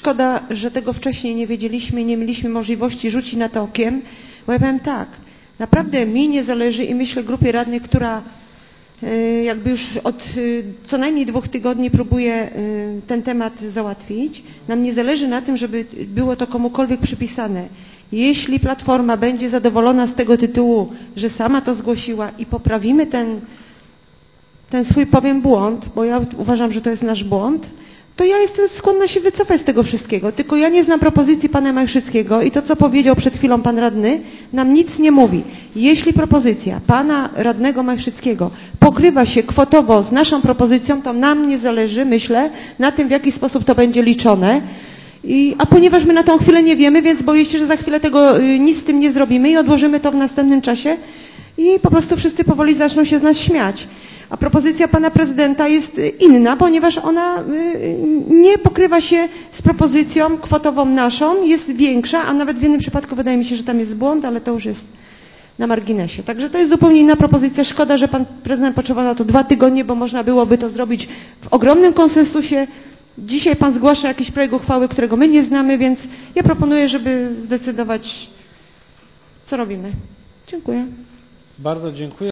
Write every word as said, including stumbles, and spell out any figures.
szkoda, że tego wcześniej nie wiedzieliśmy, nie mieliśmy możliwości rzucić na to okiem, bo ja powiem tak, naprawdę mi nie zależy i myślę grupie radnych, która jakby już od co najmniej dwóch tygodni próbuje ten temat załatwić. Nam nie zależy na tym, żeby było to komukolwiek przypisane. Jeśli Platforma będzie zadowolona z tego tytułu, że sama to zgłosiła i poprawimy ten, ten swój, powiem, błąd, bo ja uważam, że to jest nasz błąd, to ja jestem skłonna się wycofać z tego wszystkiego. Tylko ja nie znam propozycji pana Majchrzyckiego i to, co powiedział przed chwilą pan radny, nam nic nie mówi. Jeśli propozycja pana radnego Majchrzyckiego pokrywa się kwotowo z naszą propozycją, to nam nie zależy, myślę, na tym, w jaki sposób to będzie liczone. I, a ponieważ my na tą chwilę nie wiemy, więc boję się, że za chwilę tego y, nic z tym nie zrobimy i odłożymy to w następnym czasie i po prostu wszyscy powoli zaczną się z nas śmiać. A propozycja pana prezydenta jest inna, ponieważ ona nie pokrywa się z propozycją kwotową naszą, jest większa, a nawet w jednym przypadku wydaje mi się, że tam jest błąd, ale to już jest na marginesie. Także to jest zupełnie inna propozycja. Szkoda, że pan prezydent potrzebował na to dwa tygodnie, bo można byłoby to zrobić w ogromnym konsensusie. Dzisiaj pan zgłasza jakiś projekt uchwały, którego my nie znamy, więc ja proponuję, żeby zdecydować, co robimy. Dziękuję. Bardzo dziękuję.